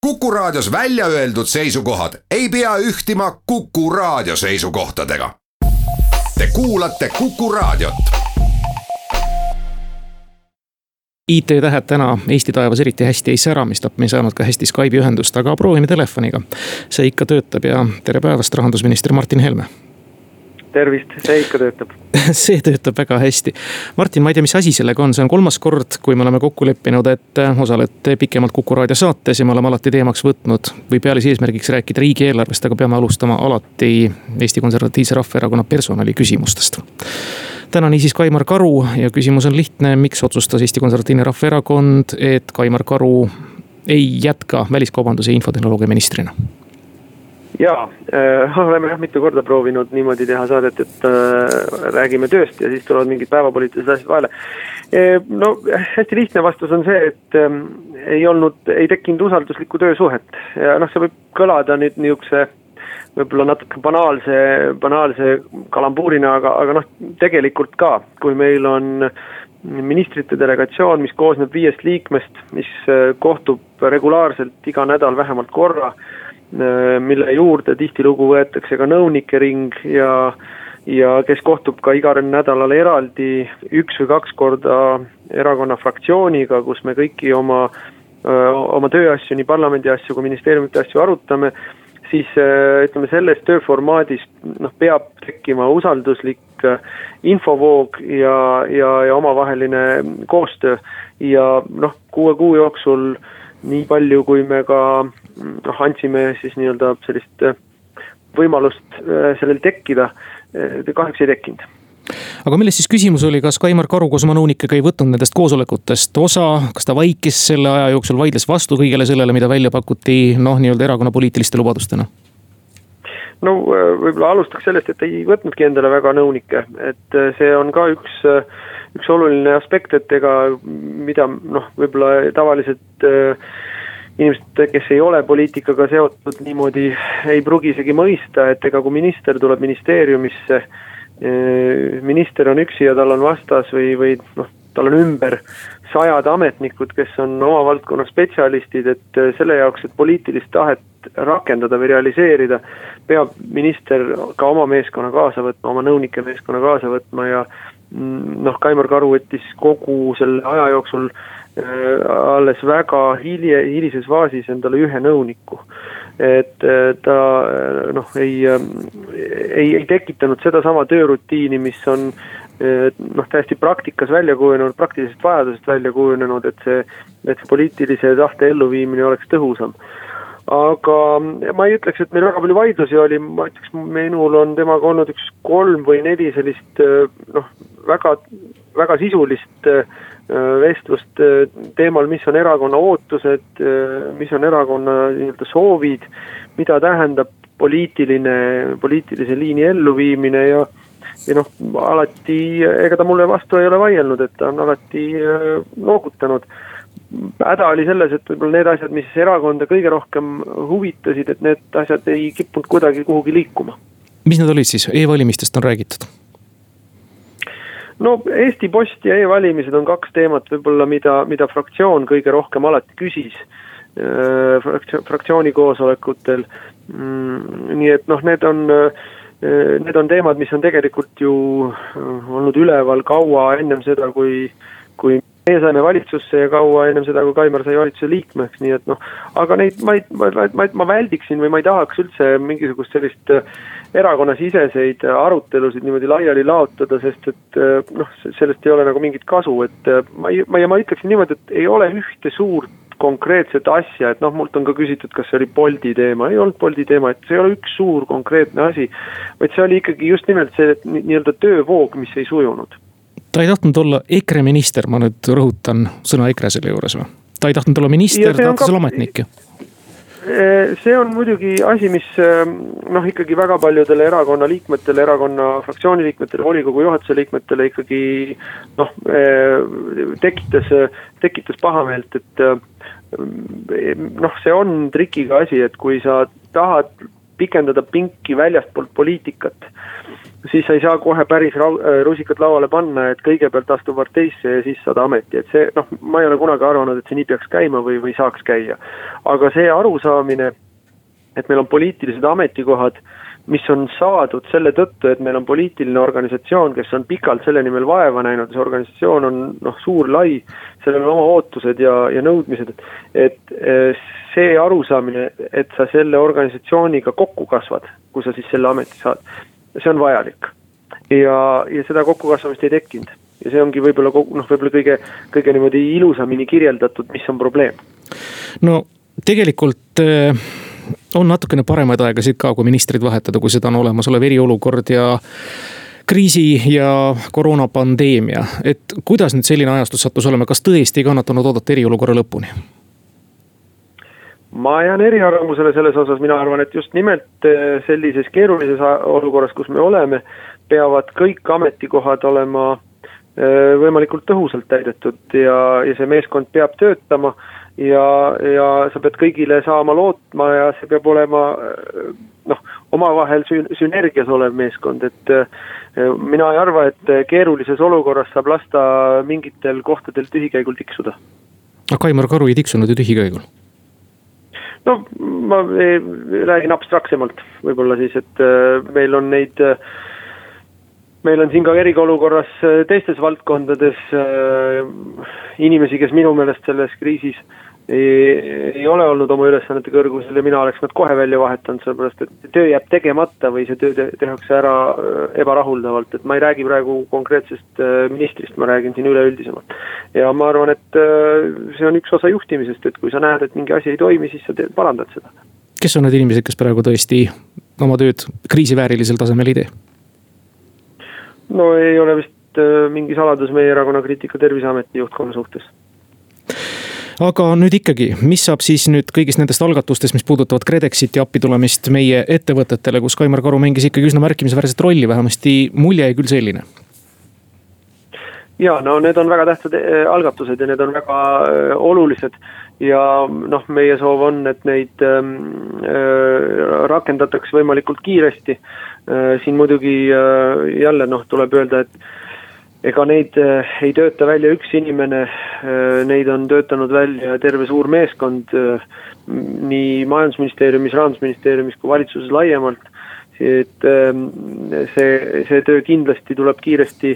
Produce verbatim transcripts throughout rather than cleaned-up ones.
Kuku Raadios välja öeldud seisukohad ei pea ühtima Kuku Raadio seisukohtadega. Te kuulate Kuku Raadiot. I T-tähed täna Eesti taevas eriti hästi ei sära, mistap me ei saanud ka hästi Skype'i ühendust, aga proovime telefoniga. See ikka töötab ja tere päevast, rahandusminister Martin Helme. Tervist, see ikka töötab. See töötab väga hästi. Martin, ma ei tea, mis asi sellega on. See on kolmas kord, kui me oleme kokku leppinud, et osalete pikemalt Kuku Raadio saates ja me oleme alati teemaks võtnud või pealis eesmärgiks rääkida riigieelarvest, aga peame alustama alati Eesti Konservatiivse Rahvaerakonna personali küsimustest. Täna niisiis Kaimar Karu ja küsimus on lihtne. Miks otsustas Eesti Konservatiivne Rahvaerakond, et Kaimar Karu ei jätka väliskaubanduse ja infotehnoloogia ministrina? Jaa, äh, oleme jah mitu korda proovinud niimoodi teha saadet, et äh, räägime tööst ja siis tulevad mingid päevapoliitilised asjad vahele. E, no hästi lihtne vastus on see, et äh, ei olnud, ei tekkinud usalduslikku töösuhet. Ja noh, see võib kõlada nüüd niisuguse võib-olla natuke banaalse, banaalse kalambuurina, aga, aga noh, tegelikult ka, kui meil on ministrite delegatsioon, mis koosneb viiest liikmest, mis kohtub regulaarselt iga nädal vähemalt korra, mille juurde tihtilugu võetakse ka nõunike ring ja, ja kes kohtub ka iga nädalal eraldi üks või kaks korda erakonna fraktsiooniga, kus me kõiki oma, oma tööasju, nii parlamendi asju kui ministeeriumite asju arutame, siis ütleme selles tööformaadis noh, peab tekkima usalduslik infovoog ja, ja, ja omavaheline koostöö ja noh, kuue kuu jooksul nii palju, kui me ka noh, andsime siis nii-öelda sellist võimalust sellel tekkida, kahjuks ei tekkinud. Aga millest siis küsimus oli, kas Kaimar Karu koos oma nõunikega ei võtnud nendest koosolekutest osa, kas ta vaikis selle aja jooksul, vaidles vastu kõigele sellele, mida välja pakuti noh, nii-öelda erakonna poliitiliste lubadustena? No võib-olla alustaks sellest, et ei võtnudki endale väga nõunikke, et see on ka üks, üks oluline aspekt, et ega mida noh, võib-olla tavaliselt inimesed, kes ei ole poliitikaga seotud niimoodi, ei pruugi isegi mõista, et ega kui minister tuleb ministeeriumisse, minister on üksi ja tal on vastas või, või noh, tal on ümber sajad ametnikud, kes on oma valdkonna spetsialistid, et selle jaoks, et poliitilist tahet rakendada või realiseerida, peab minister ka oma meeskonna kaasa võtma, oma nõunike meeskonna kaasa võtma ja noh, Kaimar Karu võttis kogu selle aja jooksul alles väga hilje, hilises faasis endale ühe nõuniku. Et ta noh, ei, ei, ei tekitanud seda sama töörutiini, mis on noh, täiesti praktikas välja kujunenud, praktilisest vajadusest välja kujunenud, et see, et see poliitilise tahte elluviimine oleks tõhusam. Aga ma ei ütleks, et meil väga palju vaidlusi oli, ma ütleks, minul on temaga olnud üks kolm või neli sellist noh, väga, väga sisulist vestlust teemal, mis on erakonna ootused, mis on erakonna nii-öelda soovid, mida tähendab poliitiline, poliitilise liini elluviimine ja, ja noh, alati, ega ta mulle vastu ei ole vaielnud, et ta on alati noogutanud. Häda oli selles, et võib-olla need asjad, mis erakonda kõige rohkem huvitasid, et need asjad ei kippunud kuidagi kuhugi liikuma. Mis need olid siis? E-valimistest on räägitud? No Eesti Post ja e-valimised on kaks teemat võib-olla, mida, mida fraktsioon kõige rohkem alati küsis fraktsiooni koosolekutel. Nii et noh, need on, need on teemad, mis on tegelikult ju olnud üleval kaua ennem seda, kui, kui me saime valitsusse ja kaua ennem seda, kui Kaimar sai valitsuse liikmeks, nii et noh, aga neid ma, ma, ma, ma väldiksin või ma ei tahaks üldse mingisugust sellist erakonnasiseseid arutelusid niimoodi laiali laotada, sest et noh, sellest ei ole nagu mingit kasu, et ma, ma, ja ma ütleksin niimoodi, et ei ole ühte suurt konkreetset asja, et noh, mult on ka küsitud, kas see oli Bolti teema, ei olnud Bolti teema, et see ei ole üks suur konkreetne asi, vaid see oli ikkagi just nimelt see nii-öelda töövoog, mis ei sujunud. Ta ei tahtnud olla EKRE minister, ma nüüd rõhutan sõna EKRE selle juures või? Ta ei tahtnud olla minister, ta tahtis olla ametnik. See on muidugi asi, mis noh, ikkagi väga paljudele erakonna liikmetele, erakonna fraktsiooni liikmetele, volikogu juhatuse liikmetele ikkagi noh, tekitas, tekitas pahameelt, et noh, see on trikiga asi, et kui sa tahad pikendada pinki väljastpoolt poliitikat siis sa ei saa kohe päris rusikat lauale panna, et kõigepealt astu parteisse ja siis saad ameti, et see, noh, ma ei ole kunagi arvanud, et see nii peaks käima või, või saaks käia. Aga see arusaamine, et meil on poliitilised ametikohad, mis on saadud selle tõttu, et meil on poliitiline organisatsioon, kes on pikalt selle nimel vaeva näinud, see organisatsioon on noh, suur, lai, sellel on oma ootused ja, ja nõudmised, et see arusaamine, et sa selle organisatsiooniga kokku kasvad, kui sa siis selle ameti saad, see on vajalik. Ja, ja seda kokkukasvamist ei tekkinud. Ja see ongi võib-olla, noh, võib-olla kõige, kõige niimoodi ilusamini kirjeldatud, mis on probleem. No tegelikult on natukene paremaid aegasid ka, kui ministrid vahetada, kui seda on olemas olev eriolukord ja kriisi ja koroonapandeemia. Et kuidas nüüd selline ajastus sattus olema? Kas tõesti ei kannatanud oodata eriolukorra lõpuni? Ma jään eriarvamusele selles osas, mina arvan, et just nimelt sellises keerulises olukorras, kus me oleme, peavad kõik ametikohad olema võimalikult tõhusalt täidetud ja, ja see meeskond peab töötama ja, ja sa pead kõigile saama lootma ja see peab olema noh, omavahel sünergias olev meeskond, et mina ei arva, et keerulises olukorras saab lasta mingitel kohtadel tühikäigul tiksuda. Kaimar Karu ei tiksunud ju tühikäigul? No ma räägin abstraktsemalt võib-olla siis, et meil on neid, meil on siin ka eriolukorras teistes valdkondades inimesi, kes minu meelest selles kriisis ei, ei ole olnud oma ülesannete kõrgusel ja mina oleks nad kohe välja vahetanud, sellepärast et töö jääb tegemata või see töö tehakse ära ebarahuldavalt, et ma ei räägi praegu konkreetsest ministrist, ma räägin siin üleüldisemalt. Ja ma arvan, et see on üks osa juhtimisest, et kui sa näed, et mingi asi ei toimi, siis sa parandad seda. Kes on need inimesed, kes praegu tõesti oma tööd kriisiväärilisel tasemel ei tee? No ei ole vist mingi saladus meie erakonna kriitika Terviseameti juhtkonna suhtes. Aga nüüd ikkagi, mis saab siis nüüd kõigist nendest algatustest, mis puudutavad KredExit ja appi tulemist meie ettevõtetele, kus Kaimar Karu mängis ikkagi üsna märkimisväärset rolli, vähemasti mulje ei küll selline? Ja, no need on väga tähtsad algatused ja need on väga olulised ja noh, meie soov on, et neid äh, rakendatakse võimalikult kiiresti. Äh, siin muidugi äh, jälle noh, tuleb öelda, et ega neid ei tööta välja üks inimene, neid on töötanud välja terve suur meeskond nii majandusministeeriumis, rahandusministeeriumis kui valitsuses laiemalt. Et see, see töö kindlasti tuleb kiiresti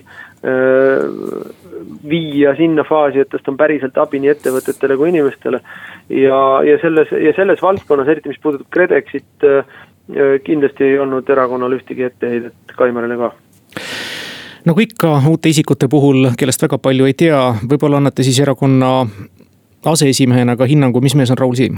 viia sinna faasi, et tast on päriselt abi nii ettevõtetele kui inimestele. Ja, ja, selles, ja selles valdkonnas, eriti mis puudutab KredExit, kindlasti ei olnud erakonnal ühtegi etteheidet Kaimarile ka. Nagu ikka uute isikute puhul, kellest väga palju ei tea, võib-olla annate siis erakonna aseesimehena ka hinnangu, mis mees on Raul Siim?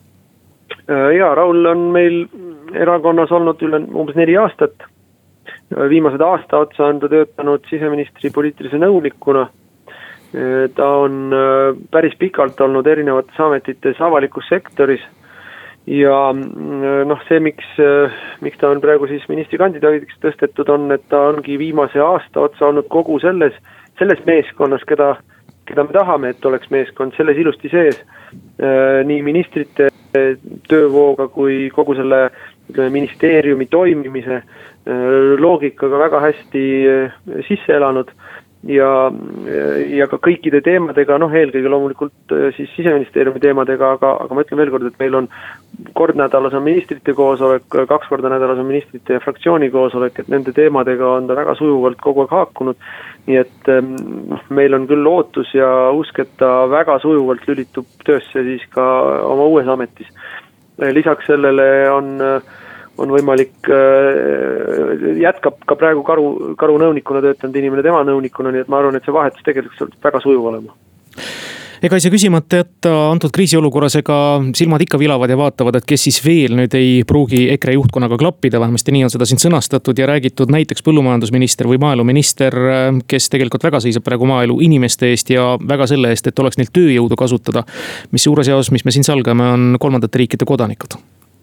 Ja, Raul on meil erakonnas olnud üle umbes neli aastat. Viimased aasta otsa on ta töötanud siseministri poliitilise nõunikuna. Ta on päris pikalt olnud erinevates ametites avalikus sektoris. Ja noh, see, miks, miks ta on praegu siis ministrikandidaadiks tõstetud on, et ta ongi viimase aasta otsa olnud kogu selles, selles meeskonnas, keda, keda me tahame, et oleks meeskond, selles ilusti sees. Nii ministrite töövooga kui kogu selle ministeeriumi toimimise loogikaga väga hästi sisse elanud. Ja, ja ka kõikide teemadega, noh eelkõige loomulikult siis siseministeeriumi teemadega, aga, aga ma ütlen veel kord, et meil on kord nädalas on ministrite koosolek, kaks korda nädalas on ministrite ja fraktsiooni koosolek, et nende teemadega on ta väga sujuvalt kogu aeg haakunud. Nii et noh, meil on küll ootus ja usk, et ta väga sujuvalt lülitub töösse siis ka oma uues ametis. Lisaks sellele on on võimalik, jätkab ka praegu karu, karu nõunikuna töötanud inimene tema nõunikuna, nii et ma arvan, et see vahetus tegelikult on väga sujuv olema. Ega ei saa küsimata jätta antud kriisiolukorras, ega silmad ikka vilavad ja vaatavad, et kes siis veel nüüd ei pruugi EKRE juhtkonnaga klappida, vähemasti nii on seda siin sõnastatud ja räägitud näiteks põllumajandusminister või maaeluminister, kes tegelikult väga seisab praegu maaelu inimeste eest ja väga selle eest, et oleks neil tööjõudu kasutada, mis suures jaos, mis me siin salgame, on kolmandate riikide kodanikud.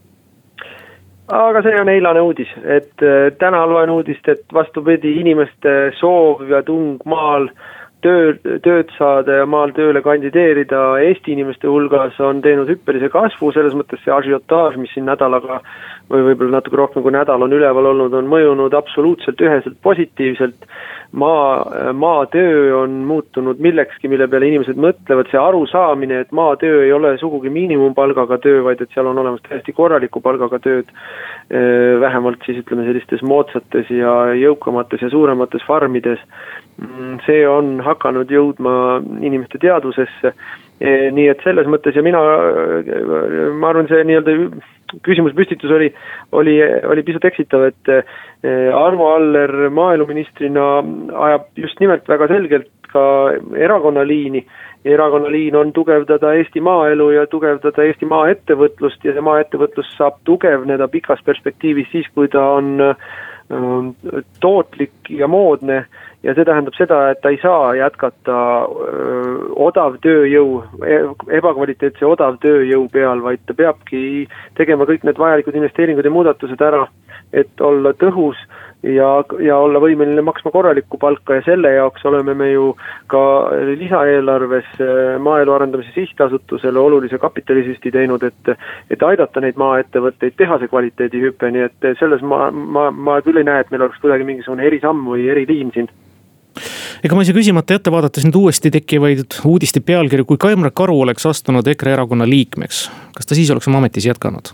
Aga see on eilane uudis, et täna loen uudist, et vastupidi inimeste soov ja tung maal töö, tööd saada ja maal tööle kandideerida Eesti inimeste hulgas on teinud hüppelise kasvu, selles mõttes see ažiotaaž, mis siin nädalaga või võib-olla natuke rohkem kui nädal on üleval olnud, on mõjunud absoluutselt üheselt positiivselt. Maa, maatöö on muutunud millekski, mille peale inimesed mõtlevad, see arusaamine, et maatöö ei ole sugugi miinimumpalgaga töö, vaid et seal on olemas täiesti korraliku palgaga tööd, vähemalt siis ütleme sellistes moodsates ja jõukamates ja suuremates farmides. See on hakanud jõudma inimeste teadvusesse, nii et selles mõttes ja mina, ma arvan, see nii-öelda küsimuspüstitus oli, oli, oli pisut eksitav, et Arvo Aller maaeluministrina ajab just nimelt väga selgelt ka erakonnaliini. Erakonnaliin on tugevdada Eesti maaelu ja tugevdada Eesti maaettevõtlust ja see maaettevõtlus saab tugevneda pikas perspektiivis siis, kui ta on tootlik ja moodne ja see tähendab seda, et ta ei saa jätkata öö, odav tööjõu, ebakvaliteetse odav tööjõu peal, vaid ta peabki tegema kõik need vajalikud investeeringud ja muudatused ära, et olla tõhus ja, ja olla võimeline maksma korralikku palka ja selle jaoks oleme me ju ka lisaeelarves maaelu arendamise sihtasutusele olulise kapitalisüsti teinud, et, et aidata neid maaettevõtteid teha see kvaliteedihüpe, nii et selles ma, ma, ma küll ei näe, et meil oleks kuidagi mingisugune erisamm või eriliin siin. Ega ma ise küsimata ette vaadates nüüd uuesti tekkivaid uudiste pealkirju, kui Kaimar Karu oleks astunud EKRE erakonna liikmeks, kas ta siis oleks oma ametis jätkanud?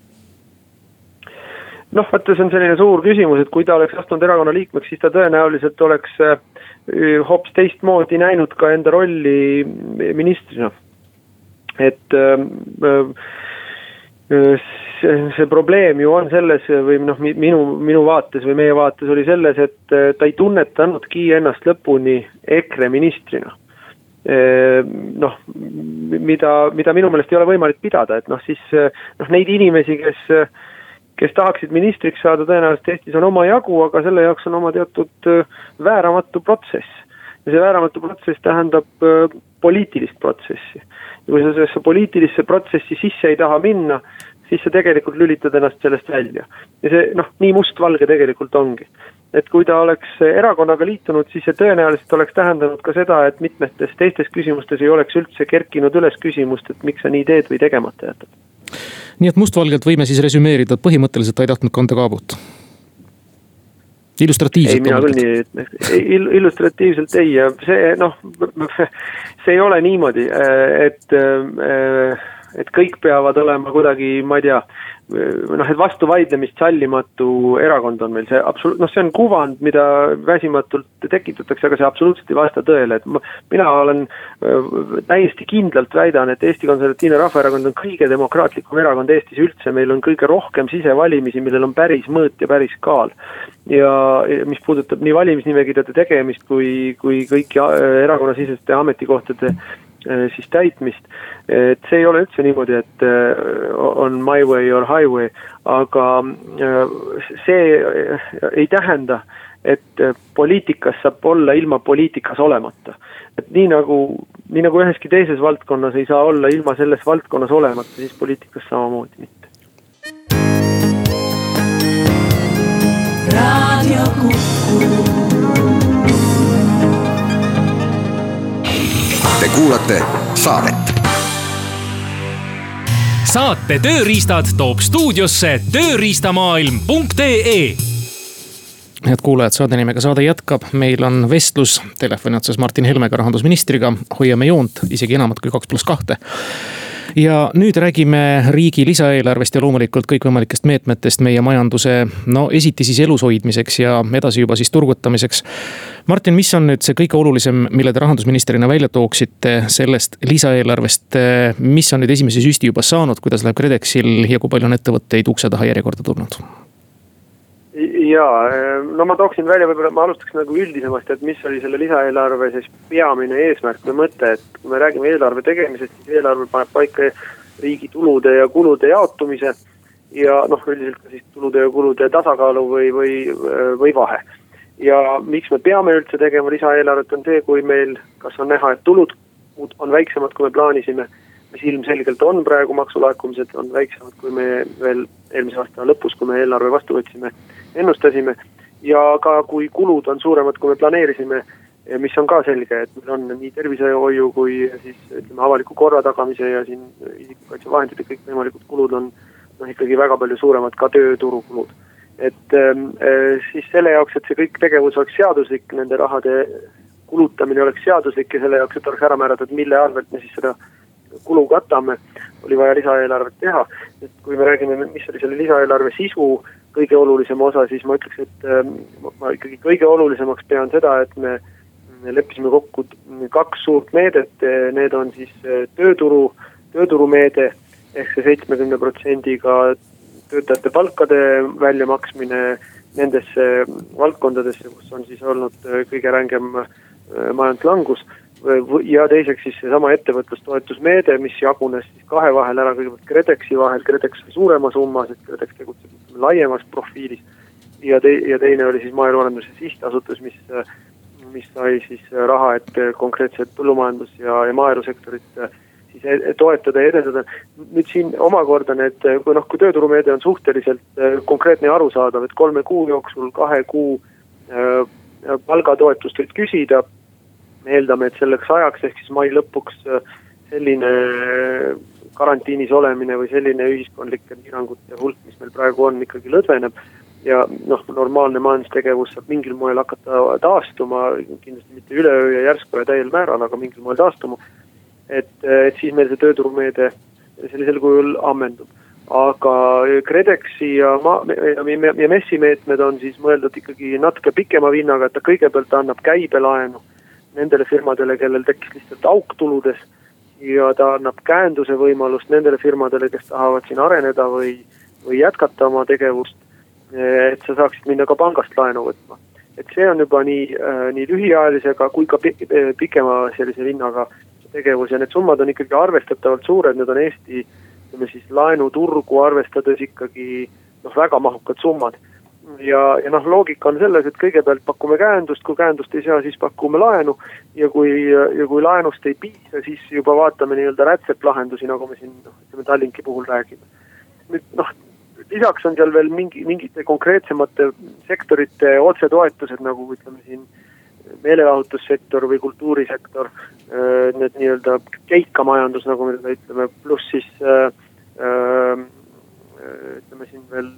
Noh, vaata, see on selline suur küsimus, et kui ta oleks astunud erakonna liikmeks, siis ta tõenäoliselt oleks hoopis teistmoodi näinud ka enda rolli ministrina. Et äh, see, see probleem ju on selles või noh, minu, minu vaates või meie vaates oli selles, et ta ei tunnetanudki ennast lõpuni EKRE ministrina. Noh, mida, mida minu meelest ei ole võimalik pidada, et noh, siis noh, neid inimesi, kes kes tahaksid ministriks saada, tõenäoliselt Eestis on oma jagu, aga selle jaoks on oma teatud vääramatu protsess. Ja see vääramatu protsess tähendab poliitilist protsessi. Ja kui sa sellesse poliitilisse protsessi sisse ei taha minna, siis sa tegelikult lülitad ennast sellest välja. Ja see, noh, nii mustvalge tegelikult ongi. Et kui ta oleks erakonnaga liitunud, siis see tõenäoliselt oleks tähendanud ka seda, et mitmetes teistes küsimustes ei oleks üldse kerkinud üles küsimust, et miks sa nii teed või tegemata jätad. Nii et mustvalgelt võime siis resümeerida, et põhimõtteliselt ta ei tahtnud kanda kaabut. Illustratiivselt. Ei, mina küll nii, illustratiivselt ei, ja see, noh, see ei ole niimoodi, et, et kõik peavad olema kuidagi, ma ei tea, noh, et vastu vaidlemist sallimatu erakond on meil see absoluut, noh, see on kuvand, mida väsimatult tekitatakse, aga see absoluutselt ei vasta tõele, et ma, mina olen täiesti kindlalt väidan, et Eesti Konservatiivne Rahvaerakond on kõige demokraatlikum erakond Eestis üldse, meil on kõige rohkem sisevalimisi, millel on päris mõõt ja päris kaal. Ja mis puudutab nii valimisnimekirjade tegemist kui, kui kõiki erakonnasiseste ametikohtade siis täitmist, et see ei ole üldse niimoodi, et on my way or highway, aga see ei tähenda, et poliitikas saab olla ilma poliitikas olemata. Et nii nagu, nii nagu üheski teises valdkonnas ei saa olla ilma selles valdkonnas olemata, siis poliitikas samamoodi mitte. Radio Kuku. Te kuulate saadet. Saate tööriistad toob stuudiosse tööriistamaailm punkt ee. Head kuulajad, saade nimega saade jätkab. Meil on vestlus telefoni otsas Martin Helmega, rahandusministriga. Hoiame joont, isegi enamat kui kaks pluss kahte. Ja nüüd räägime riigi lisaeelarvest ja loomulikult kõikvõimalikest meetmetest meie majanduse, no esiti siis elus hoidmiseks ja edasi juba siis turgutamiseks. Martin, mis on nüüd see kõige olulisem, mille te rahandusministrina välja tooksite sellest lisaeelarvest, mis on nüüd esimese süsti juba saanud, kuidas läheb KredExil ja kui palju on ettevõtteid ukse taha järjekorda tulnud? Jaa, no ma tooksin välja, võib-olla ma alustaks nagu üldisemast, et mis oli selle lisaeelarve siis peamine eesmärk või mõte, et kui me räägime eelarve tegemisest, siis eelarve paneb paika riigi tulude ja kulude jaotumise ja noh, üldiselt ka siis tulude ja kulude tasakaalu või, või, või vahe. Ja miks me peame üldse tegema lisaeelarvet on see, kui meil kas on näha, et tulud on väiksemad, kui me plaanisime, mis ilmselgelt on praegu maksulaekumised, on väiksemad, kui me veel eelmise aasta lõpus, kui me eelarve vastu võtsime, ennustasime ja ka kui kulud on suuremad, kui me planeerisime, mis on ka selge, et meil on nii tervisehoiu kui siis ütleme avaliku korra tagamise ja siin isikukaitsevahendid ja kõik võimalikud kulud on noh, ikkagi väga palju suuremad ka tööturukulud. Et äh, siis selle jaoks, et see kõik tegevus oleks seaduslik, nende rahade kulutamine oleks seaduslik ja selle jaoks, et oleks ära määratud, mille arvelt me siis seda kulu katame, oli vaja lisaeelarvet teha. Et kui me räägime, mis oli selle lisaeelarve sisu, kõige olulisem osa, siis ma ütleks, et äh, ma ikkagi kõige olulisemaks pean seda, et me Me leppisime kokku kaks suurt meedet, need on siis tööturu, tööturumeede ehk see seitsmekümne protsendiga töötajate palkade väljamaksmine nendesse valdkondadesse, kus on siis olnud kõige rängem majanduslangus ja teiseks siis seesama ettevõtlustoetusmeede, mis jagunes siis kahe vahel ära, kõigepealt KredExi vahel, KredEx oli suurema summa, sest KredEx tegutseb laiemas profiilis ja, te, ja teine oli siis Maaelu Arenduse Sihtasutus, mis mis sai siis raha, et konkreetselt põllumajandus- ja, ja maaelusektorit siis toetada ja edendada. Nüüd siin omakorda need, kui, noh, kui tööturumeede on suhteliselt konkreetne ja arusaadav, et kolme kuu jooksul kahe kuu äh, palgatoetust võid küsida, me eeldame, et selleks ajaks ehk siis mai lõpuks selline karantiinis olemine või selline ühiskondlike piirangute hulk, mis meil praegu on, ikkagi lõdveneb. Ja noh, normaalne majandustegevus saab mingil moel hakata taastuma, kindlasti mitte üleöö ja järsku ja täiel määral, aga mingil moel taastuma, et, et siis meil see tööturumeede sellisel kujul ammendub. Aga KredExi ja, ma, ja, ja MES-i meetmed on siis mõeldud ikkagi natuke pikema vinnaga, et ta kõigepealt annab käibelaenu nendele firmadele, kellel tekkis lihtsalt auk tuludes ja ta annab käenduse võimalust nendele firmadele, kes tahavad siin areneda või, või jätkata oma tegevust, et sa saaksid minna ka pangast laenu võtma. Et see on juba nii, äh, nii lühiajalisega kui ka pikema sellise vinnaga tegevus ja need summad on ikkagi arvestatavalt suured, need on Eesti siis laenuturgu arvestades ikkagi noh, väga mahukad summad. Ja, ja noh, loogika on selles, et kõigepealt pakume käendust, kui käendust ei saa, siis pakume laenu ja kui, ja kui laenust ei piisa, siis juba vaatame nii-öelda rätseplahendusi, nagu me siin noh, ütleme Tallinki puhul räägime. Nüüd noh, lisaks on seal veel mingi, mingite konkreetsemate sektorite otsetoetused, nagu ütleme siin meelelahutussektor või kultuurisektor, need nii-öelda keikamajandus, nagu me seda ütleme, pluss siis ütleme siin veel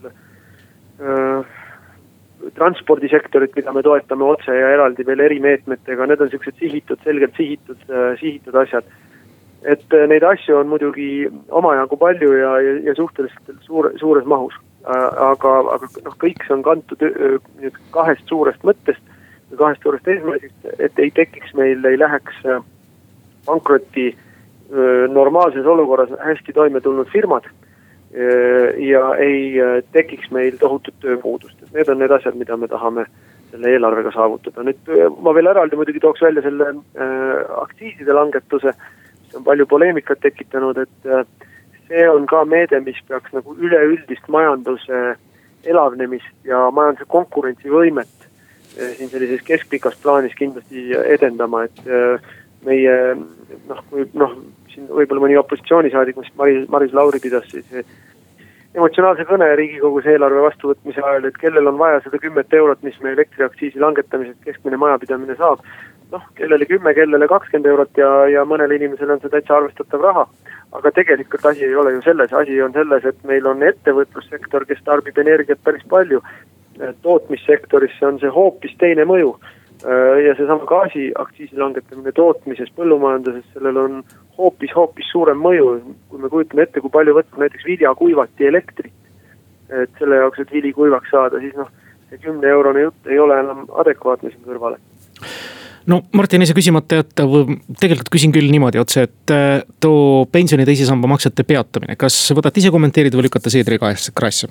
transpordisektorit, mida me toetame otse ja eraldi veel erimeetmetega, need on sellised sihitud, selgelt sihitud, sihitud asjad. Et neid asju on muidugi omajagu palju ja, ja, ja suhteliselt suure, suures mahus. Aga, aga noh, kõik see on kantud kahest suurest mõttest ja kahest suurest eesmärgist, et ei tekiks meil, ei läheks pankrotti normaalses olukorras hästi toime tulnud firmad ja ei tekiks meil tohutut tööpuudust. Need on need asjad, mida me tahame selle eelarvega saavutada. Nüüd ma veel eraldi muidugi tooks välja selle aktsiiside langetuse, on palju poleemikat tekitanud, et see on ka meede, mis peaks nagu üleüldist majanduse elavnemist ja majanduse konkurentsivõimet siin sellises keskpikas plaanis kindlasti edendama, et meie, noh, kui, noh, siin võib-olla mõni opositsioonisaadik, mis Maris, Maris Lauri pidas siis emotsionaalse kõne Riigikogus eelarve vastuvõtmise ajal, et kellel on vaja seda kümmet eurot, mis me elektriaktsiisi langetamisest keskmine majapidamine saab, noh, kellele kümme, kellele kakskümmend eurot ja, ja mõnele inimesele on see täitsa arvestatav raha. Aga tegelikult asi ei ole ju selles, asi on selles, et meil on ettevõtlussektor, kes tarbib energiat päris palju. Tootmissektorisse on see hoopis teine mõju ja seesama gaasi aktsiisi langetamine tootmises, põllumajanduses, sellel on hoopis, hoopis suurem mõju. Kui me kujutame ette, kui palju võtta näiteks viljakuivati elektrit, et selle jaoks, et vili kuivaks saada, siis noh, see kümne eurone jutt ei ole enam adekvaatne siin kõrvale. No Martin, ei see küsimata jätta, tegelikult küsin küll niimoodi otse, et too pensioni teise samba maksete peatamine, kas võtate ise kommenteerida või lükata Seedri kraesse?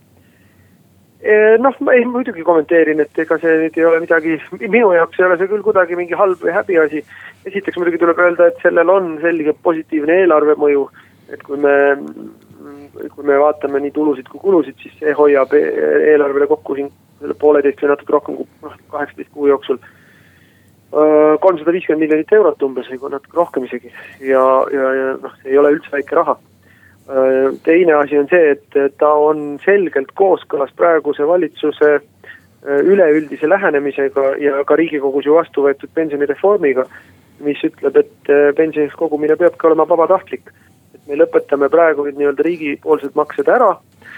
Noh, ma ei muidugi kommenteerin, et ega see nüüd ei ole midagi, minu jaoks ei ole see küll kuidagi mingi halb või häbi asi. Esiteks muidugi tuleb öelda, et sellel on selge positiivne eelarve mõju, et kui me, kui me vaatame nii tulusid kui kulusid, siis see hoiab eelarvele kokku siin pooleteist või natuke rohkem noh, kaheksateist kuu jooksul kolmsada viiskümmend miljonit eurot umbes või natuke rohkem isegi ja, ja, ja noh, see ei ole üldse väike raha. Teine asi on see, et ta on selgelt kooskõlas praeguse valitsuse üleüldise lähenemisega ja ka Riigikogus ju vastu võetud pensionireformiga, mis ütleb, et pensioniks kogumine peabki olema vabatahtlik. Et me lõpetame praegu nii-öelda riigipoolsed maksed ära,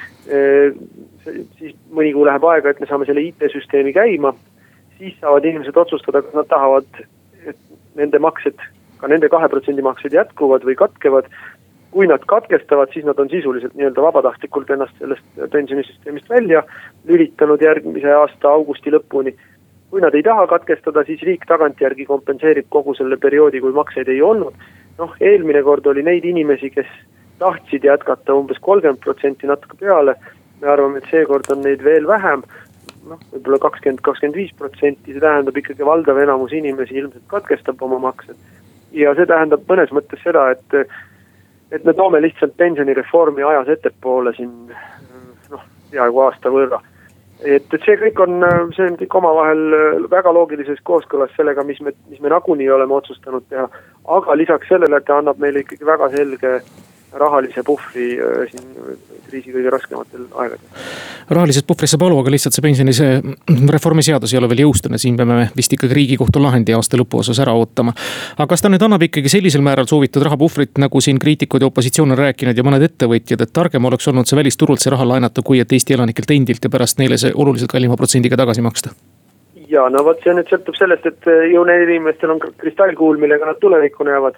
siis mõni kuu läheb aega, et me saame selle I T-süsteemi käima, siis saavad inimesed otsustada, kas nad tahavad, et nende maksed, ka nende kahe protsendi maksed jätkuvad või katkevad. Kui nad katkestavad, siis nad on sisuliselt nii-öelda vabatahtlikult ennast sellest pensionisüsteemist välja lülitanud järgmise aasta augusti lõpuni. Kui nad ei taha katkestada, siis riik tagantjärgi kompenseerib kogu selle perioodi, kui makseid ei olnud. Noh, eelmine kord oli neid inimesi, kes tahtsid jätkata umbes kolmkümmend protsenti natuke peale. Me arvame, et seekord on neid veel vähem, noh, võib-olla kakskümmend kuni kakskümmend viis protsenti, see tähendab ikkagi valdav enamus inimesi ilmselt katkestab oma maksed. Ja see tähendab mõnes mõttes seda, et et me toome lihtsalt pensionireformi ajas ettepoole siin noh, peaaegu aasta võrra. Et, et see kõik on, see on kõik omavahel väga loogilises kooskõlas sellega, mis me, mis me nagunii oleme otsustanud teha. Aga lisaks sellele, et ta annab meile ikkagi väga selge rahalise puhvri siin kriisi kõige raskematel aegadel. Rahalised puhvris saab alu, aga lihtsalt see pensioni see reformi seadus ei ole veel jõustunud, siin peame vist ikkagi Riigikohtu lahendi aasta lõpu osas ära ootama. Aga kas ta nüüd annab ikkagi sellisel määral soovitud rahapuhvrit, nagu siin kriitikud ja opositsioon on rääkinud ja mõned ettevõtjad, et targem oleks olnud see välisturult see raha laenata, kui et Eesti elanikelt endilt ja pärast neile see oluliselt kallima protsendiga tagasi maksta? Ja, no võt, see nüüd sõltub sellest, et ju neil inimestel on kristallkuul, millega nad tulevikku näevad.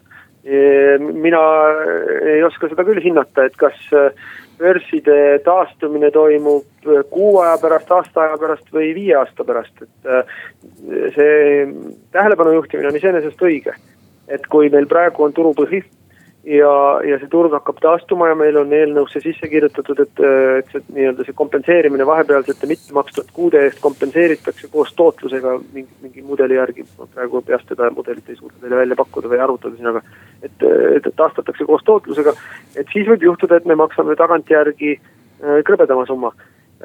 Mina ei oska seda küll hinnata, et kas börside taastumine toimub kuu aja pärast, aasta aja pärast või viie aasta pärast. Et see tähelepanu juhtimine on iseenesest õige. Et kui meil praegu on turupõhi ja, ja see turg hakkab taastuma ja meil on eelnõusse sisse kirjutatud, et, et see, nii-öelda see kompenseerimine vahepealsete mitte makstud kuude eest kompenseeritakse koos tootlusega mingi, mingi mudeli järgi. Ma praegu peast seda mudelit ei suuda teile välja pakkuda või arutada siin, aga et, et taastatakse koos tootlusega, et siis võib juhtuda, et me maksame tagantjärgi krõbedama summa.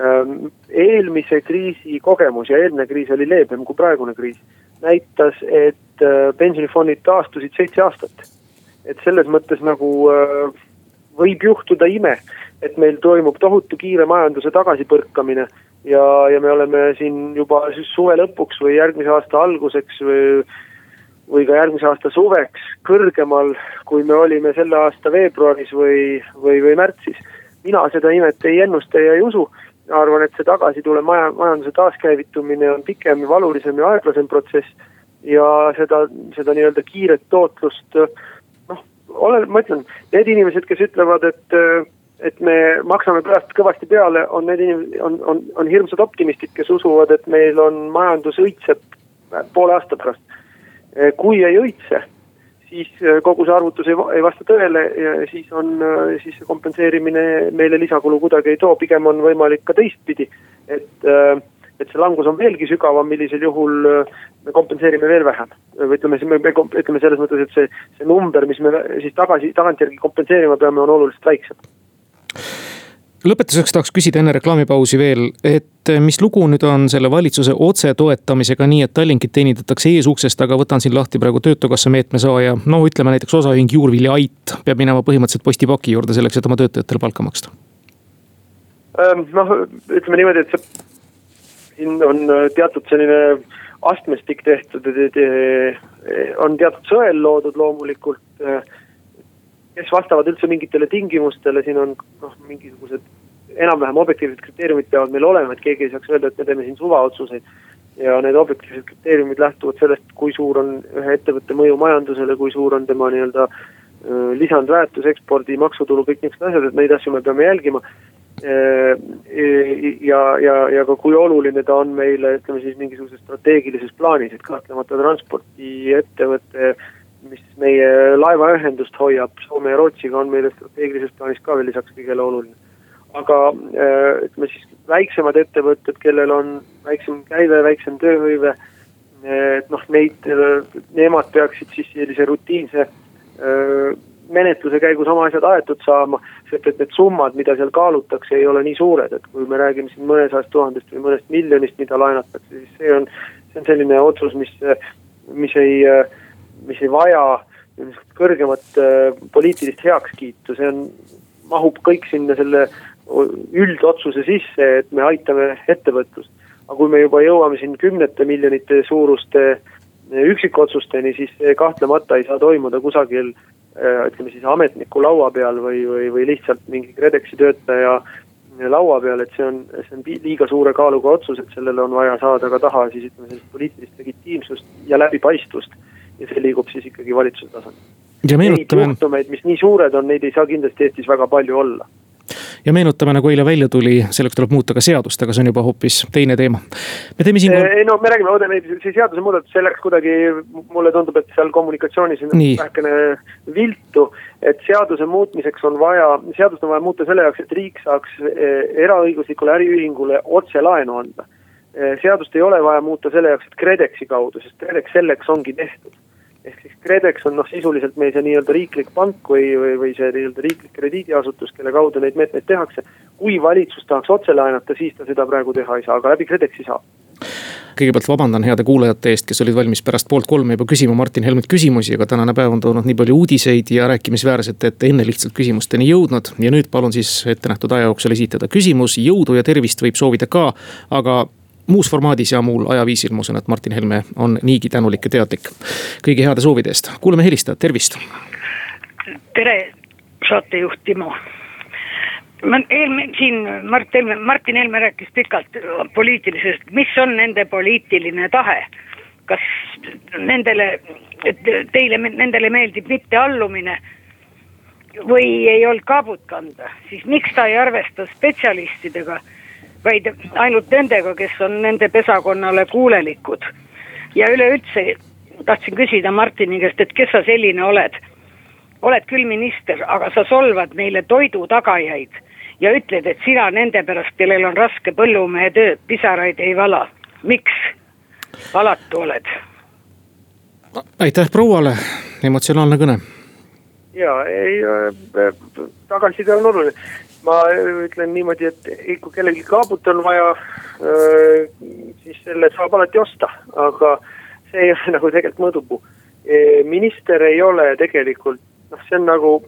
Eelmise kriisi kogemus ja eelmine kriis oli leebem kui praegune kriis. Näitas, et pensionifondid taastusid seitse aastat. Et selles mõttes nagu võib juhtuda ime, et meil toimub tohutu kiire majanduse tagasipõrkamine ja, ja me oleme siin juba suve lõpuks või järgmise aasta alguseks või, või ka järgmise aasta suveks kõrgemal, kui me olime selle aasta veebruaris või, või, või märtsis. Mina seda imet ei ennusta ja ei usu. Arvan, et see tagasi tule maja, majanduse taaskäivitumine on pikem ja valulisem ja aeglasem protsess ja seda, seda nii-öelda kiiret tootlust Olen, ma ütlen, need inimesed, kes ütlevad, et, et me maksame pärast kõvasti peale, on, need inimesed, on, on, on hirmsad optimistid, kes usuvad, et meil on majandus õitseb poole aasta pärast. Kui ei õitse, siis kogu see arvutus ei, ei vasta tõele ja siis on siis kompenseerimine meile lisakulu kuidagi ei too, pigem on võimalik ka teistpidi, et et see langus on veelgi sügavam, millisel juhul me kompenseerime veel vähem. Ütleme, me, me, ütleme selles mõttes, et see, see number, mis me siis tagasi, tagantjärgi kompenseerima peame, on oluliselt väiksem. Lõpetuseks tahaks küsida enne reklaamipausi veel, et mis lugu nüüd on selle valitsuse otse toetamisega nii, et Tallinkit teenindatakse eesuksest, aga võtan siin lahti praegu töötukassa meetme saaja. No ütleme näiteks osaühing Juurvilja Ait peab minema põhimõtteliselt postipaki juurde selleks, et oma töötajatele palka maksta. Noh, ütleme niimoodi, et see siin on teatud selline astmestik tehtud, on teatud sõel loodud loomulikult, kes vastavad üldse mingitele tingimustele, siin on noh, mingisugused enam-vähem objektiivsed kriteeriumid peavad meil olema, et keegi ei saaks öelda, et me teeme siin suvaotsuseid ja need objektiivsed kriteeriumid lähtuvad sellest, kui suur on ühe ettevõtte mõju majandusele, kui suur on tema nii-öelda lisandväärtus, ekspordi, maksutulu, kõik niisugused asjad, et neid asju me peame jälgima. Ja, ja, ja ka kui oluline ta on meile, ütleme siis mingisuguses strateegilises plaanis, et kahtlemata transporti ettevõtte, mis meie laevaühendust hoiab Soome ja Rootsiga, on meile strateegilises plaanis ka veel lisaks kõigele oluline. Aga ütleme siis väiksemad ettevõtted, kellel on väiksem käive, väiksem tööhõive, et noh, neid, nemad peaksid siis sellise rutiinse menetluse käigus oma asjad aetud saama, sest et need summad, mida seal kaalutakse, ei ole nii suured, et kui me räägime siin mõnesajast tuhandest või mõnest miljonist, mida laenatakse, siis see on, see on selline otsus, mis, mis, ei, mis ei vaja kõrgemat poliitilist heakskiitu, see on, mahub kõik sinna selle üldotsuse sisse, et me aitame ettevõtlust. aga kui me juba jõuame siin kümnete miljonite suuruste üksikotsusteni, siis kahtlemata ei saa toimuda kusagil ütleme siis ametniku laua peal või, või, või lihtsalt mingi KredExi töötaja laua peal, et see on, see on liiga suure kaaluga otsus, et sellele on vaja saada ka taha siis ütleme sellist poliitilist legitiimsust ja läbipaistvust ja see liigub siis ikkagi valitsuse tasandil. Neid juhtumeid, mis nii suured on, neid ei saa kindlasti Eestis väga palju olla. Ja meenutame, nagu eile välja tuli, selleks tuleb muuta ka seadust, aga see on juba hoopis teine teema. Me teeme siin... Ei, no me räägime, oda, see seaduse muudatus, see läks kuidagi, mulle tundub, et seal kommunikatsioonis on vähkene viltu, et seaduse muutmiseks on vaja, seadust on vaja muuta selle jaoks, et riik saaks eraõiguslikule äriühingule otse laenu anda. Seadust ei ole vaja muuta selle jaoks, et KredExi kaudu, sest KredEx selleks ongi tehtud. Ehk siis KredEx on noh, sisuliselt meil see nii-öelda riiklik pank või, või, või see nii-öelda riiklik krediidiasutus, kelle kaudu neid meetmeid tehakse. Kui valitsus tahaks otse laenata, siis ta seda praegu teha ei saa, aga läbi KredExi saa. Kõigepealt vabandan heade kuulajate eest, kes olid valmis pärast poolt kolme juba küsima Martin Helmet küsimusi, aga tänane päev on toonud nii palju uudiseid ja rääkimisväärset, et enne lihtsalt küsimusteni jõudnud. Ja nüüd palun siis ette nähtud aja jooksul esitada küsimus, jõudu ja tervist võib soovida ka, aga muus formaadis ja muul ajaviisil ma usun, et Martin Helme on niigi tänulik ja teadlik kõigi heade soovide eest. Kuuleme helistajat, tervist. Tere, saatejuht Timo. Eelme, siin Mart Helme, Martin Helme rääkis pikalt poliitilisest, mis on nende poliitiline tahe. Kas nendele, teile nendele meeldib mitte allumine või ei olnud kaabut kanda, siis miks ta ei arvesta spetsialistidega, vaid ainult nendega, kes on nende pesakonnale kuulelikud. Ja üleüldse tahtsin küsida Martini käest, et kes sa selline oled? Oled küll minister, aga sa solvad meile toidu tagajaid ja ütled, et sina nende pärast, kellel on raske põllumehe töö, pisaraid ei vala. Miks alatu oled? Aitäh prouale, emotsionaalne kõne. Jaa, ei, tagasiside on oluline. Ma ütlen niimoodi, et kui kellelgi kaabut on vaja, siis selle saab alati osta, aga see ei ole nagu tegelikult mõõdupuu. Minister ei ole tegelikult, noh, see on nagu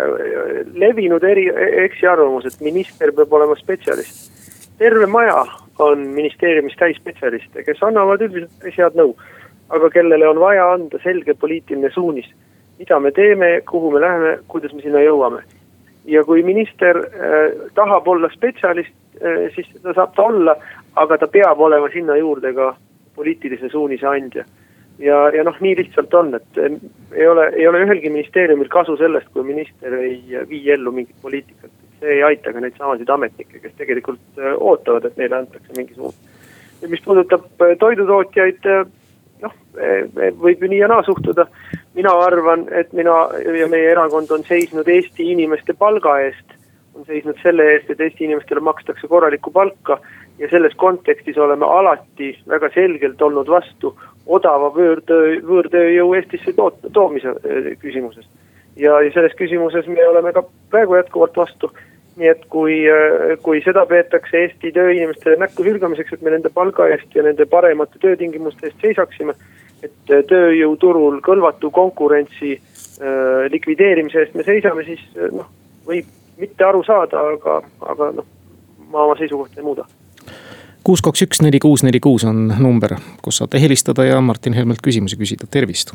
levinud eri eksiarvamus, et minister peab olema spetsialist. Terve maja on ministeeriumis täis spetsialiste, kes annavad üldiselt päris head nõu, aga kellele on vaja anda selge poliitiline suunis, mida me teeme, kuhu me läheme, kuidas me sinna jõuame. Ja kui minister äh, tahab olla spetsialist, äh, siis ta saab ta olla, aga ta peab olema sinna juurde ka poliitilise suunise andja. Ja, ja noh, nii lihtsalt on, et äh, ei ole, ei ole ühelgi ministeeriumil kasu sellest, kui minister ei vii ellu mingit poliitikat. See ei aita ka neid samasid ametnikke, kes tegelikult äh, ootavad, et neile antakse mingi suund. Ja mis puudutab äh, toidutootjaid, äh, noh, võib ju nii ja naa suhtuda. Mina arvan, et mina ja meie erakond on seisnud Eesti inimeste palga eest, on seisnud selle eest, et Eesti inimestele makstakse korralikku palka ja selles kontekstis oleme alati väga selgelt olnud vastu odava võõrtöö, võõrtööjõu Eestisse toot, toomise küsimuses. Ja, ja selles küsimuses me oleme ka praegu jätkuvalt vastu. Nii et kui, kui seda peetakse Eesti tööinimestele näkku hülgamiseks, et me nende palga eest ja nende paremate töötingimuste eest seisaksime, et tööjõuturul kõlvatu konkurentsi äh, likvideerimise eest me seisame, siis noh, võib mitte aru saada, aga, aga noh, ma oma seisukohta ei muuda. kuus kaks üks neli kuus neli kuus on number, kus saate helistada ja Martin Helmelt küsimusi küsida. Tervist!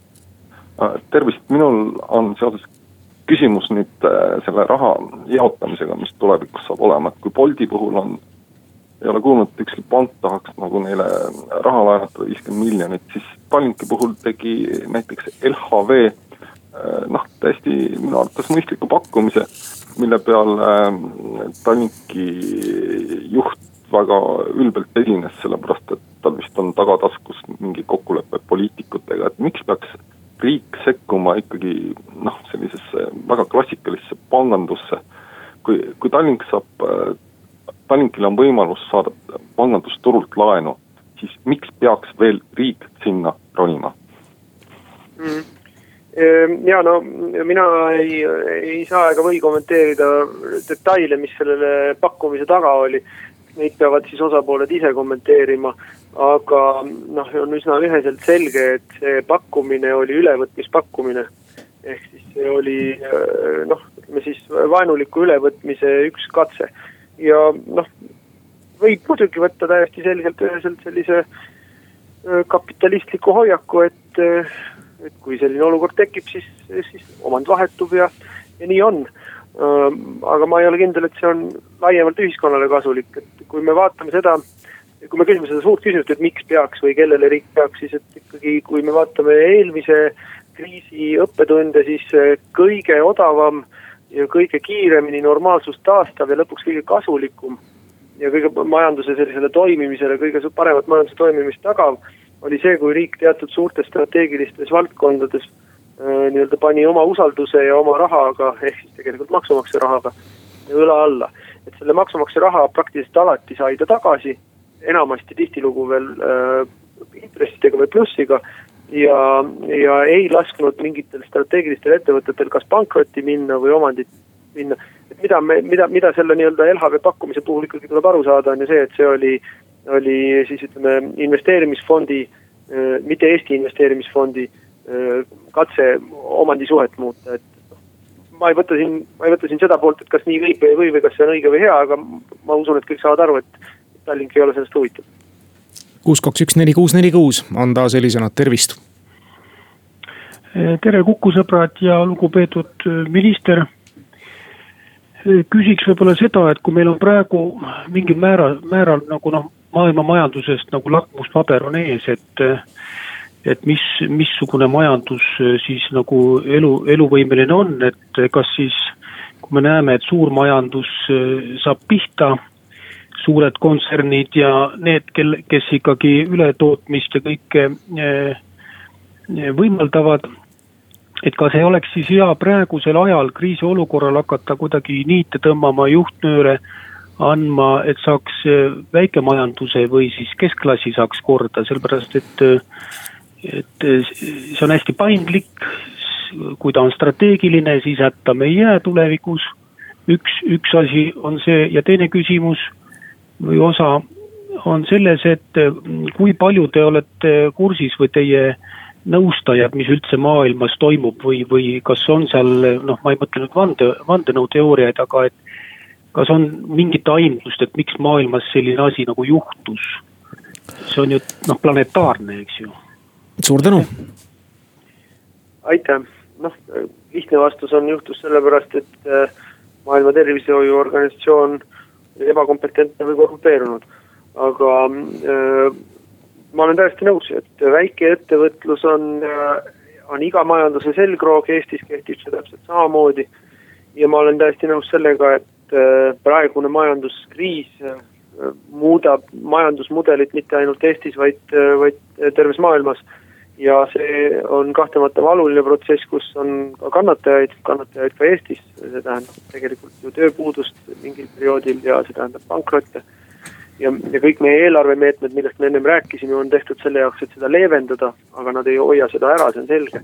Tervist! Minul on seoses küsimus nüüd selle raha jaotamisega, mis tulevikus saab olema. Kui Bolti puhul on ei ole kuulnud, et üks pank tahaks nagu neile raha laenata viiskümmend miljonit, siis Tallinki puhul tegi näiteks L H V noh, täiesti minu arvates mõistliku pakkumise, mille peal Tallinki juht väga ülbelt esines, sellepärast et tal vist on tagataskus mingi kokkuleppe poliitikutega, et miks peaks riik sekkuma ikkagi noh, sellisesse väga klassikalisse pangandusse, kui, kui Tallink saab Tallinkil on võimalus saada pangandusturult laenu, siis miks peaks veel riik sinna ronima? Mm. Ja no mina ei, ei saa ega või kommenteerida detaile, mis sellele pakkumise taga oli. Neid peavad siis osapooled ise kommenteerima, aga noh, on üsna üheselt selge, et see pakkumine oli ülevõtmispakkumine. Ehk siis see oli noh, ütleme siis vaenuliku ülevõtmise üks katse. Ja noh, võib muidugi võtta täiesti selgelt üheselt sellise kapitalistliku hoiaku, et, et kui selline olukord tekib, siis, siis omand vahetub ja, ja nii on. Aga ma ei ole kindel, et see on laiemalt ühiskonnale kasulik, et kui me vaatame seda, kui me küsime seda suurt küsimust, et miks peaks või kellele riik peaks, siis et ikkagi kui me vaatame eelmise kriisi õppetunde, siis kõige odavam ja kõige kiiremini normaalsust taastav ja lõpuks kõige kasulikum ja kõige majanduse sellisele toimimisele, kõige paremat majanduse toimimist tagav oli see, kui riik teatud suurtes strateegilistes valdkondades äh, nii-öelda pani oma usalduse ja oma rahaga, ehk siis tegelikult maksumaksja rahaga õla alla. Et selle maksumaksja raha praktiliselt alati sai ta tagasi, enamasti tihtilugu veel äh, intressidega või plussiga ja, ja ei lasknud mingitel strateegilistel ettevõtetel kas pankrotti minna või omandit minna. Et mida, me, mida, mida selle nii-öelda L H V pakkumise puhul ikkagi tuleb aru saada, on ju see, et see oli, oli siis ütleme investeerimisfondi, mitte Eesti investeerimisfondi katse omandisuhet muuta. Et ma ei võta siin, ma ei võta siin seda poolt, et kas nii võib või, või kas see on õige või hea, aga ma usun, et kõik saavad aru, et Tallink ei ole sellest huvitav. kuus kaks üks neli kuus neli kuus on ta sellisena, tervist. Tere kukusõbrad ja lugupeetud minister. Küsiks võib-olla seda, et kui meil on praegu mingi määral, määral nagu noh, maailma majandusest nagu lakmuspaber on ees, et, et mis, missugune majandus siis nagu elu, eluvõimeline on, et kas siis, kui me näeme, et suur majandus saab pihta, suured kontsernid ja need, kel, kes ikkagi ületootmist ja kõike võimaldavad, et kas ei oleks siis hea praegusel ajal kriisi olukorral hakata kuidagi niite tõmbama juhtnööre andma, et saaks väikemajanduse või siis keskklassi saaks korda, sellepärast et, et see on hästi paindlik, kui ta on strateegiline, siis hätta me ei jää tulevikus. Üks, üks asi on see ja teine küsimus või osa on selles, et kui palju te olete kursis või teie nõustajad, mis üldse maailmas toimub või, või kas on seal, noh, ma ei mõtle nüüd vande, vandenõuteooriaid, aga et kas on mingit aimdust, et miks maailmas selline asi nagu juhtus? See on ju, noh, planetaarne, eks ju. Suur tänu. Aitäh. Noh, lihtne vastus on juhtus sellepärast, et Maailma Tervisehoiuorganisatsioon ebakompetentne või korrumpeerunud. Aga äh, ma olen täiesti nõus, et väike ettevõtlus on, on iga majanduse selgroog, Eestis kehtib see täpselt samamoodi. Ja ma olen täiesti nõus sellega, et praegune majanduskriis muudab majandusmudelit mitte ainult Eestis, vaid, vaid terves maailmas. Ja see on kahtlemata valuline protsess, kus on ka kannatajaid, kannatajaid ka Eestis. See tähendab tegelikult ju tööpuudust mingil perioodil ja see tähendab pankrotte. Ja, ja kõik meie eelarvemeetmed, millest me ennem rääkisime, on tehtud selle jaoks, et seda leevendada, aga nad ei hoia seda ära, see on selge.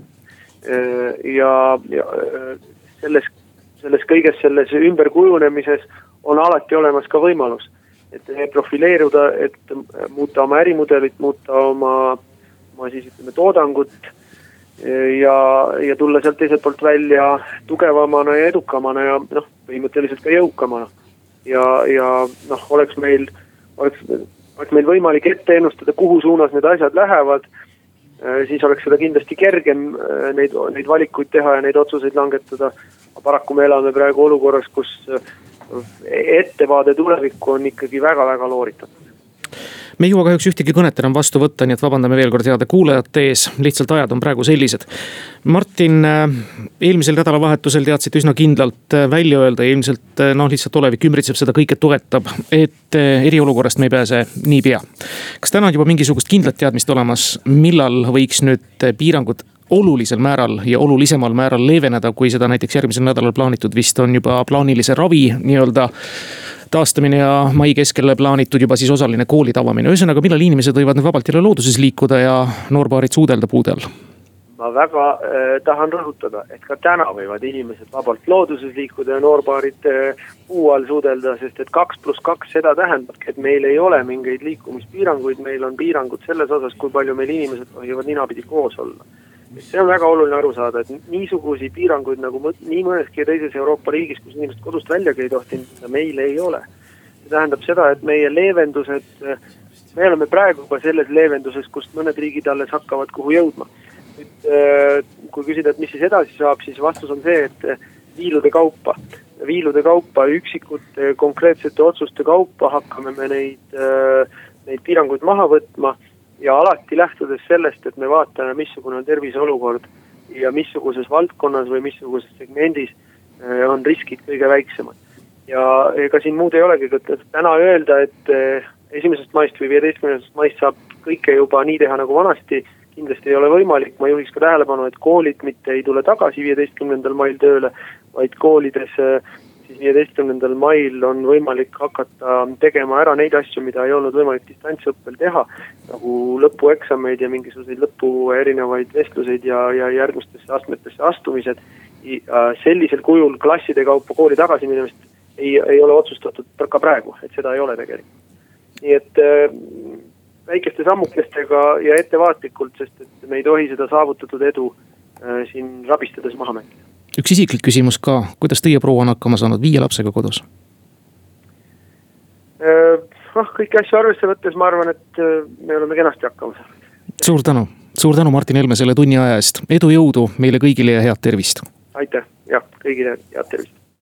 Ja, ja selles, selles kõiges selles ümberkujunemises on alati olemas ka võimalus, et profileeruda, et muuta oma ärimudelit, muuta oma, oma siis ütleme toodangut ja, ja tulla sealt teiselt poolt välja tugevamana ja edukamana ja noh, põhimõtteliselt ka jõukamana. Ja, ja noh, oleks meil Oleks, oleks meil võimalik ette ennustada, kuhu suunas need asjad lähevad, siis oleks seda kindlasti kergem neid, neid valikuid teha ja neid otsuseid langetada. Paraku me elame praegu olukorras, kus ettevaade tulevikku on ikkagi väga-väga looritatud. Me ei jõua kahjuks ühtegi kõnet enam vastu võtta, nii et vabandame veel kord heade kuulajate ees, lihtsalt ajad on praegu sellised. Martin, eelmisel nädalavahetusel teadsid üsna kindlalt välja öelda, ilmselt noh, lihtsalt olevik ümbritseb seda kõike toetab, et eriolukorrast me ei pääse nii pea. Kas täna on juba mingisugust kindlat teadmist olemas, millal võiks nüüd piirangud olulisel määral ja olulisemal määral leeveneda, kui seda näiteks järgmisel nädalal plaanitud vist on juba plaanilise ravi nii-öelda taastamine ja mai keskele plaanitud juba siis osaline koolide avamine. Ühesõnaga, millal inimesed võivad nüüd vabalt jälle looduses liikuda ja noorbaarid suudelda puudel? Ma väga äh, tahan rõhutada, et ka täna võivad inimesed vabalt looduses liikuda ja noorbaarid äh, puu all suudelda, sest et kaks pluss kaks seda tähendab, et meil ei ole mingeid liikumispiiranguid, meil on piirangud selles osas, kui palju meil inimesed tohivad ninapidi koos olla. See on väga oluline aru saada, et niisugusi piiranguid nagu nii mõneski teises Euroopa riigis, kus inimesed kodust väljagi ei tohti, meil ei ole. see tähendab seda, et meie leevendused, me oleme praegu juba selles leevenduses, kust mõned riigid alles hakkavad kuhu jõudma. Nüüd, kui küsida, et mis siis edasi saab, siis vastus on see, et viilude kaupa, viilude kaupa, üksikute konkreetsete otsuste kaupa hakkame me neid, neid piiranguid maha võtma ja alati lähtudes sellest, et me vaatame, missugune on tervise olukord ja missuguses valdkonnas või missuguses segmendis on riskid kõige väiksemad. Ja ega siin muud ei olegi, et täna öelda, et esimesest maist või viieteistkümnendast maist saab kõike juba nii teha nagu vanasti, kindlasti ei ole võimalik. Ma juhiks ka tähelepanu, et koolid mitte ei tule tagasi viieteistkümnendal mail tööle, vaid koolides siis viieteistkümnendal mail on võimalik hakata tegema ära neid asju, mida ei olnud võimalik distantsõppel teha, nagu lõpueksameid ja mingisuguseid lõpu erinevaid vestluseid ja, ja järgmistesse astmetesse astumised. Ja sellisel kujul klasside kaupa kooli tagasi minemist ei, ei ole otsustatud ka praegu, et seda ei ole tegelikult. Nii et äh, väikeste sammukestega ja ettevaatlikult, sest et me ei tohi seda saavutatud edu äh, siin rabistades maha mängida. Üks isiklik küsimus ka, kuidas teie proua on hakkama saanud viie lapsega kodus? Äh, noh, kõiki asju arvesse võttes ma arvan, et äh, me oleme kenasti hakkama saanud. Suur tänu, suur tänu Martin Helme selle tunni aja eest. Edu, jõudu meile kõigile ja head tervist! Aitäh, jah, kõigile head tervist!